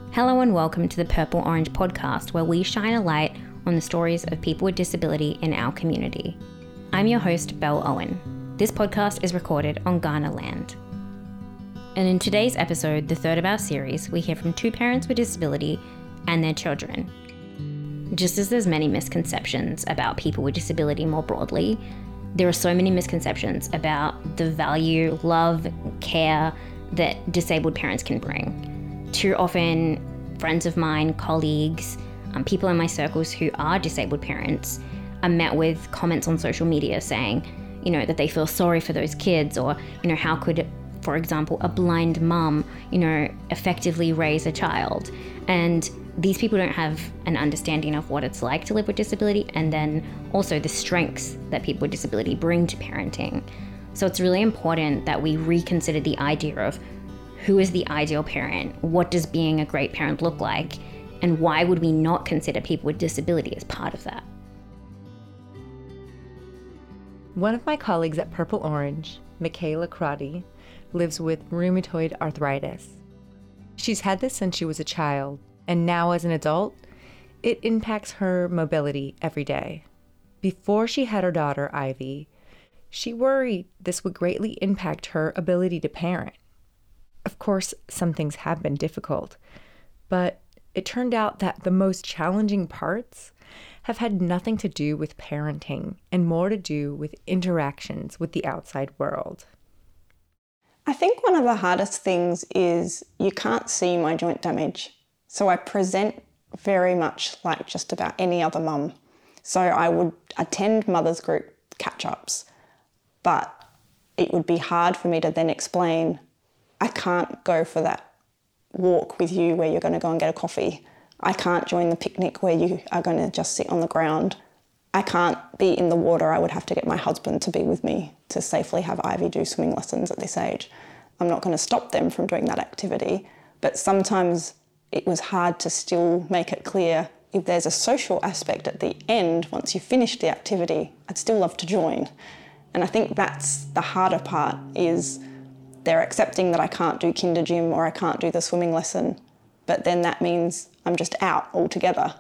Hello and welcome to the Purple Orange podcast, where we shine a light on the stories of people with disability in our community. I'm your host, Belle Owen. This podcast is recorded on Kaurna land. And in today's episode, the third of our series, we hear from two parents with disability and their children. Just as there's many misconceptions about people with disability more broadly, there are so many misconceptions about the value, love, care that disabled parents can bring. Too often, friends of mine, colleagues, people in my circles who are disabled parents are met with comments on social media saying, that they feel sorry for those kids, or, how could, for example, a blind mum, effectively raise a child. And these people don't have an understanding of what it's like to live with disability, and then also the strengths that people with disability bring to parenting. So it's really important that we reconsider the idea of who is the ideal parent, what does being a great parent look like, and why would we not consider people with disability as part of that? One of my colleagues at Purple Orange, Michaela Crotty, lives with rheumatoid arthritis. She's had this since she was a child, and now as an adult, it impacts her mobility every day. Before she had her daughter, Ivy, she worried this would greatly impact her ability to parent. Of course, some things have been difficult, but it turned out that the most challenging parts have had nothing to do with parenting and more to do with interactions with the outside world. I think one of the hardest things is you can't see my joint damage. So I present very much like just about any other mum. So I would attend mothers group catch-ups, but it would be hard for me to then explain, I can't go for that walk with you where you're going to go and get a coffee. I can't join the picnic where you are going to just sit on the ground. I can't be in the water. I would have to get my husband to be with me to safely have Ivy do swimming lessons at this age. I'm not going to stop them from doing that activity, but sometimes it was hard to still make it clear if there's a social aspect at the end, once you finish the activity, I'd still love to join. And I think that's the harder part, is they're accepting that I can't do kinder gym or I can't do the swimming lesson, but then that means I'm just out altogether.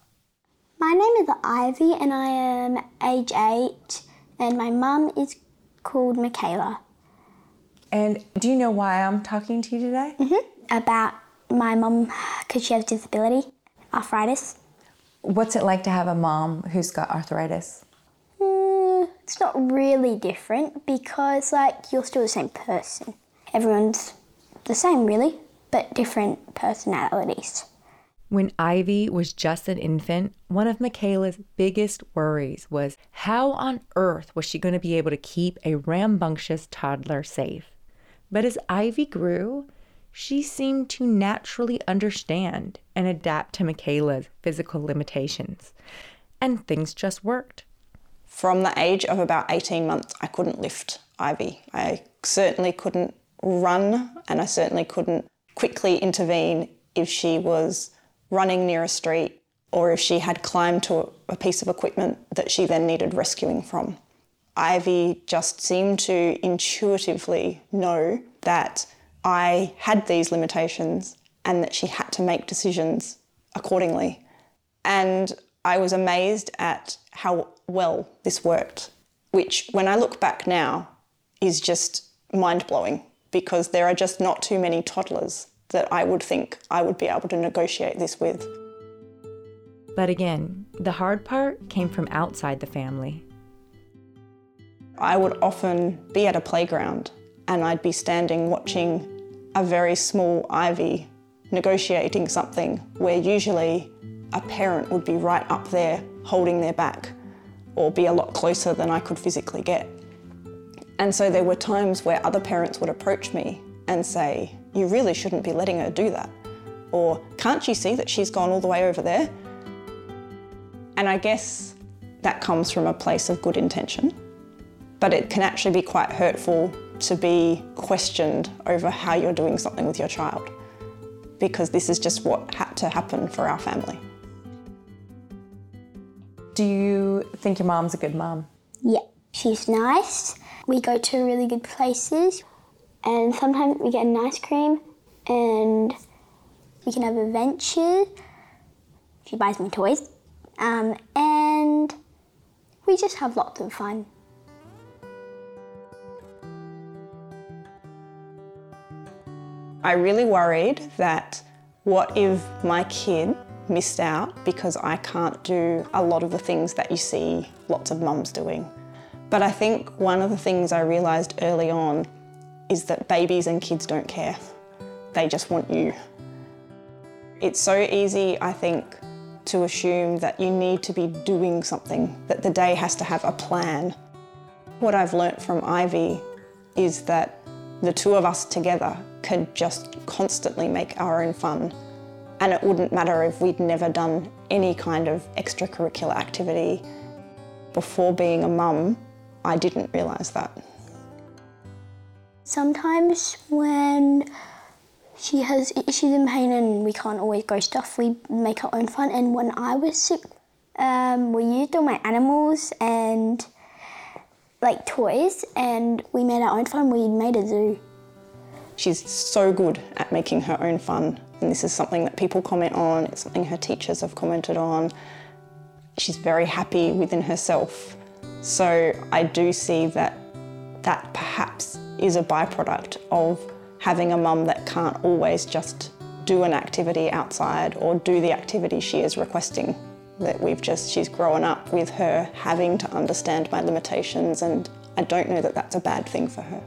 My name is Ivy and I am age 8 and my mum is called Michaela. And do you know why I'm talking to you today? About my mum, because she has disability, arthritis. What's it like to have a mom who's got arthritis? It's not really different because, you're still the same person. Everyone's the same, really, but different personalities. When Ivy was just an infant, one of Michaela's biggest worries was how on earth was she going to be able to keep a rambunctious toddler safe? But as Ivy grew, she seemed to naturally understand and adapt to Michaela's physical limitations. And things just worked. From the age of about 18 months, I couldn't lift Ivy. I certainly couldn't run, and I certainly couldn't quickly intervene if she was running near a street or if she had climbed to a piece of equipment that she then needed rescuing from. Ivy just seemed to intuitively know that I had these limitations and that she had to make decisions accordingly. And I was amazed at how well this worked, which when I look back now is just mind-blowing, because there are just not too many toddlers that I would think I would be able to negotiate this with. But again, the hard part came from outside the family. I would often be at a playground and I'd be standing watching a very small Ivy negotiating something where usually a parent would be right up there holding their back or be a lot closer than I could physically get. And so there were times where other parents would approach me and say, you really shouldn't be letting her do that. Or, can't you see that she's gone all the way over there? And I guess that comes from a place of good intention, but it can actually be quite hurtful to be questioned over how you're doing something with your child, because this is just what had to happen for our family. Do you think your mom's a good mom? Yeah, she's nice. We go to really good places and sometimes we get an ice cream and We can have adventures. She buys me toys. And we just have lots of fun. I really worried that what if my kid missed out because I can't do a lot of the things that you see lots of mums doing. But I think one of the things I realised early on is that babies and kids don't care. They just want you. It's so easy, I think, to assume that you need to be doing something, that the day has to have a plan. What I've learnt from Ivy is that the two of us together could just constantly make our own fun. And it wouldn't matter if we'd never done any kind of extracurricular activity. Before being a mum, I didn't realise that. Sometimes when she's in pain and we can't always go stuff, we make our own fun. And when I was sick, we used all my animals and like toys, and we made our own fun. We made a zoo. She's so good at making her own fun, and this is something that people comment on, it's something her teachers have commented on. She's very happy within herself. So I do see that that perhaps is a byproduct of having a mum that can't always just do an activity outside or do the activity she is requesting. That she's grown up with her having to understand my limitations, and I don't know that that's a bad thing for her.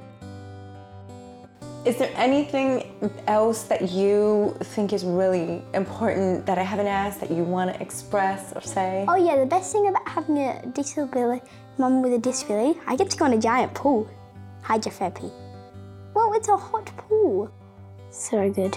Is there anything else that you think is really important that I haven't asked that you want to express or say? Oh yeah, the best thing about having a disability, mum with a disability, I get to go in a giant pool. Hydrotherapy. Well, it's a hot pool. So good.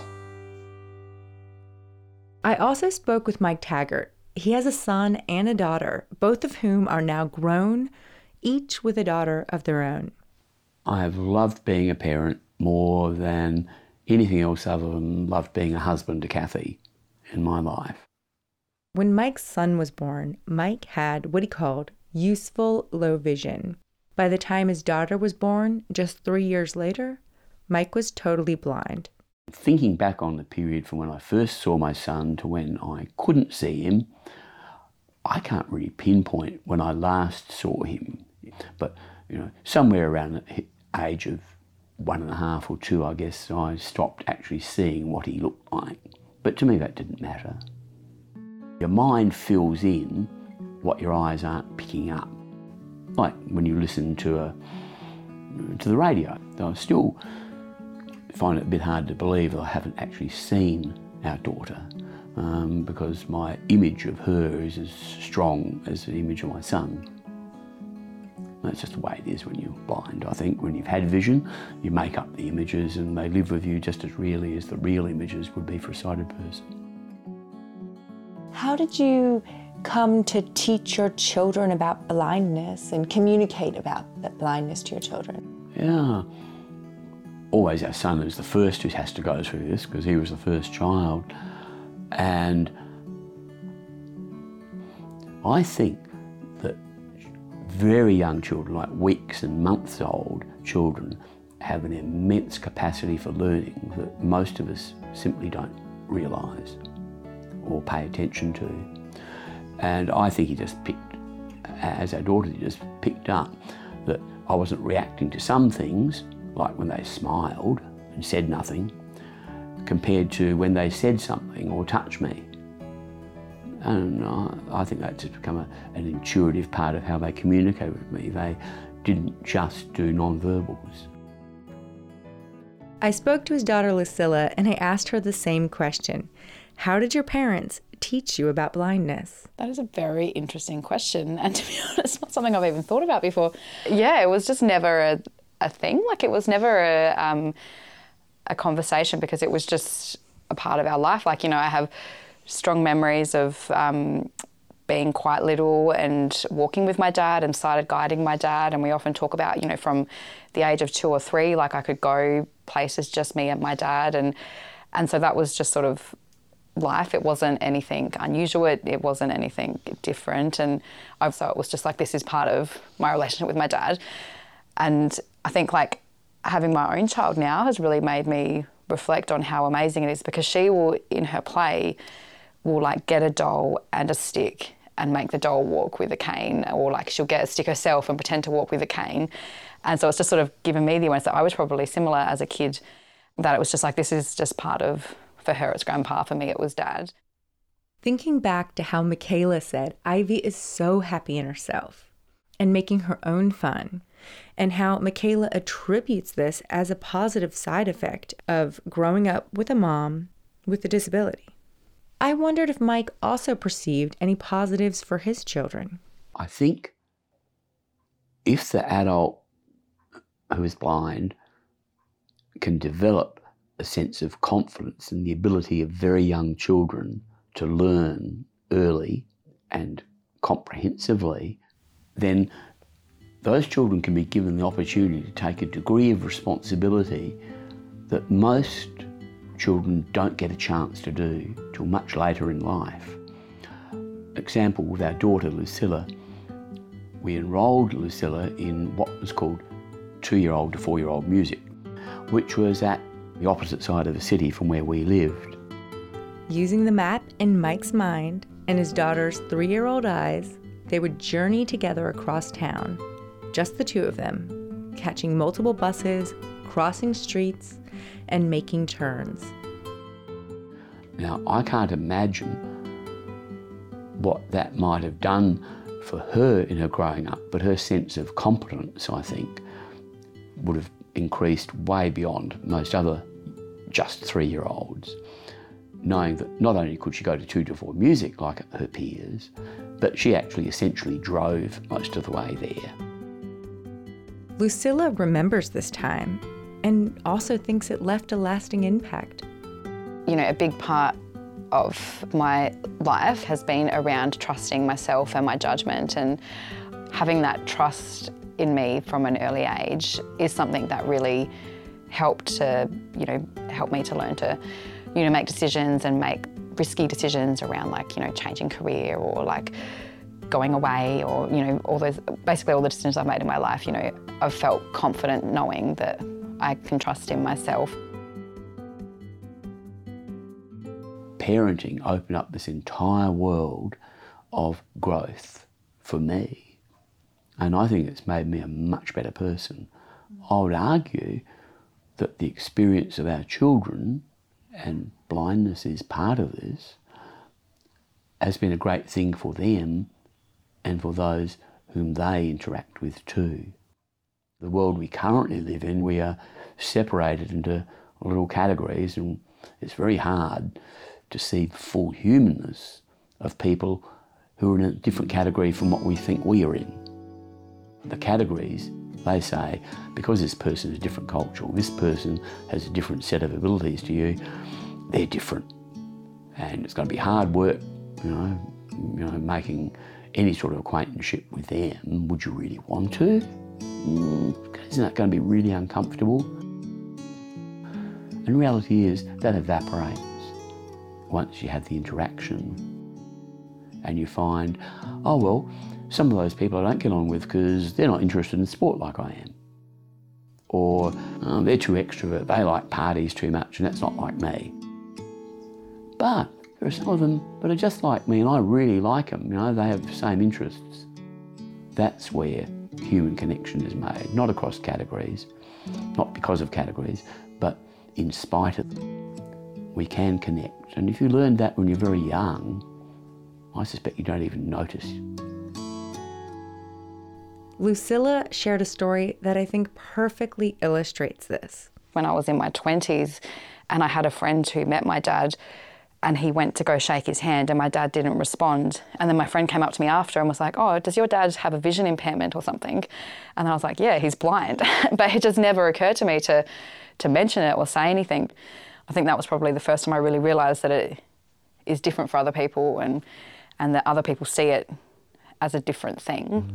I also spoke with Mike Taggart. He has a son and a daughter, both of whom are now grown, each with a daughter of their own. I have loved being a parent more than anything else other than loved being a husband to Kathy in my life. When Mike's son was born, Mike had what he called useful low vision. By the time his daughter was born, just 3 years later, Mike was totally blind. Thinking back on the period from when I first saw my son to when I couldn't see him, I can't really pinpoint when I last saw him. But, somewhere around the age of 1.5 or 2, I guess, I stopped actually seeing what he looked like. But to me, that didn't matter. Your mind fills in what your eyes aren't picking up. Like when you listen to the radio, I still find it a bit hard to believe that I haven't actually seen our daughter, because my image of her is as strong as the image of my son. That's just the way it is when you're blind. I think when you've had vision, you make up the images and they live with you just as really as the real images would be for a sighted person. How did you come to teach your children about blindness and communicate about that blindness to your children? Yeah. Always our son is the first who has to go through this because he was the first child. And I think that very young children, like weeks and months old children, have an immense capacity for learning that most of us simply don't realise or pay attention to. And I think he just picked, as our daughter just picked up, that I wasn't reacting to some things, like when they smiled and said nothing, compared to when they said something or touched me. And I think that's just become an intuitive part of how they communicate with me. They didn't just do non-verbals. I spoke to his daughter Lucilla and I asked her the same question. How did your parents teach you about blindness? That is a very interesting question, and to be honest, not something I've even thought about before. Yeah, it was just never a thing. Like, it was never a conversation because it was just a part of our life. Like, I have strong memories of being quite little and walking with my dad and started guiding my dad, and we often talk about, from the age of 2 or 3, like I could go places just me and my dad, and so that was just sort of life. It wasn't anything unusual, it wasn't anything different, and so it was just like, this is part of my relationship with my dad. And I think like having my own child now has really made me reflect on how amazing it is, because she will, in her play, will like get a doll and a stick and make the doll walk with a cane, or like she'll get a stick herself and pretend to walk with a cane. And so it's just sort of given me the awareness that I was probably similar as a kid, that it was just like, this is just part of, for her it's grandpa, for me it was dad. Thinking back to how Michaela said Ivy is so happy in herself and making her own fun, and how Michaela attributes this as a positive side effect of growing up with a mom with a disability, I wondered if Mike also perceived any positives for his children. I think if the adult who is blind can develop a sense of confidence in the ability of very young children to learn early and comprehensively, then those children can be given the opportunity to take a degree of responsibility that most children don't get a chance to do till much later in life. Example, with our daughter Lucilla, we enrolled Lucilla in what was called 2-year-old to 4-year-old music, which was at the opposite side of the city from where we lived. Using the map in Mike's mind and his daughter's 3-year-old eyes, they would journey together across town, just the two of them, catching multiple buses, crossing streets, and making turns. Now, I can't imagine what that might have done for her in her growing up, but her sense of competence, I think, would have increased way beyond most other just 3-year-olds, knowing that not only could she go to 2 to 4 music like her peers, but she actually essentially drove most of the way there. Lucilla remembers this time and also thinks it left a lasting impact. You know, a big part of my life has been around trusting myself and my judgment, and having that trust in me from an early age is something that really helped me to learn to, make decisions and make risky decisions around, like, changing career or like going away, or, basically all the decisions I've made in my life, I've felt confident knowing that I can trust in myself. Parenting opened up this entire world of growth for me, and I think it's made me a much better person. I would argue that the experience of our children, and blindness is part of this, has been a great thing for them and for those whom they interact with too. The world we currently live in, we are separated into little categories, and it's very hard to see the full humanness of people who are in a different category from what we think we are in. The categories, they say, because this person is a different culture, or this person has a different set of abilities to you, they're different. And it's going to be hard work, making any sort of acquaintanceship with them. Would you really want to? Isn't that going to be really uncomfortable? And reality is that evaporates once you have the interaction, and you find, oh well, some of those people I don't get on with because they're not interested in sport like I am, or they're too extrovert, they like parties too much and that's not like me. But there are some of them that are just like me and I really like them, they have the same interests. That's where human connection is made, not across categories, not because of categories, but in spite of them. We can connect, and if you learn that when you're very young, I suspect you don't even notice. Lucilla shared a story that I think perfectly illustrates this. When I was in my 20s and I had a friend who met my dad, and he went to go shake his hand and my dad didn't respond. And then my friend came up to me after and was like, oh, does your dad have a vision impairment or something? And then I was like, yeah, he's blind. But it just never occurred to me to mention it or say anything. I think that was probably the first time I really realised that it is different for other people, and that other people see it as a different thing.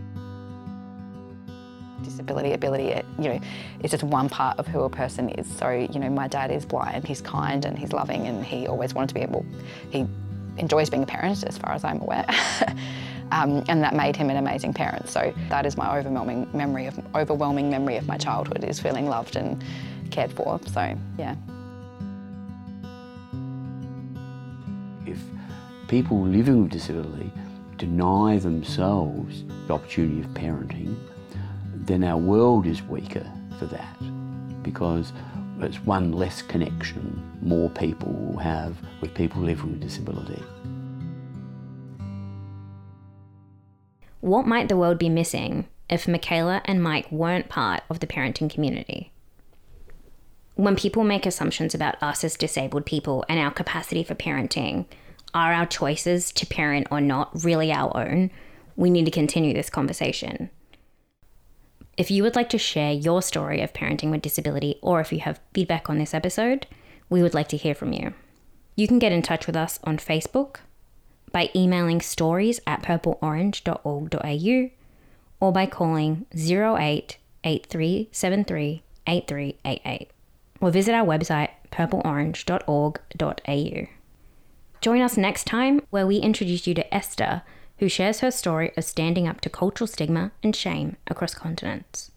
Disability, ability, it's just one part of who a person is. So, my dad is blind, he's kind and he's loving, and he always wanted to be able, he enjoys being a parent as far as I'm aware. And that made him an amazing parent. So that is my overwhelming memory of my childhood, is feeling loved and cared for. So, yeah. if people living with disability deny themselves the opportunity of parenting, then our world is weaker for that, because it's one less connection more people will have with people living with disability. What might the world be missing if Michaela and Mike weren't part of the parenting community? When people make assumptions about us as disabled people and our capacity for parenting, are our choices to parent or not really our own? We need to continue this conversation. If you would like to share your story of parenting with disability, or if you have feedback on this episode, we would like to hear from you. You can get in touch with us on Facebook, by emailing stories@purpleorange.org.au, or by calling 088373 8388, or visit our website purpleorange.org.au. Join us next time, where we introduce you to Esther, who shares her story of standing up to cultural stigma and shame across continents.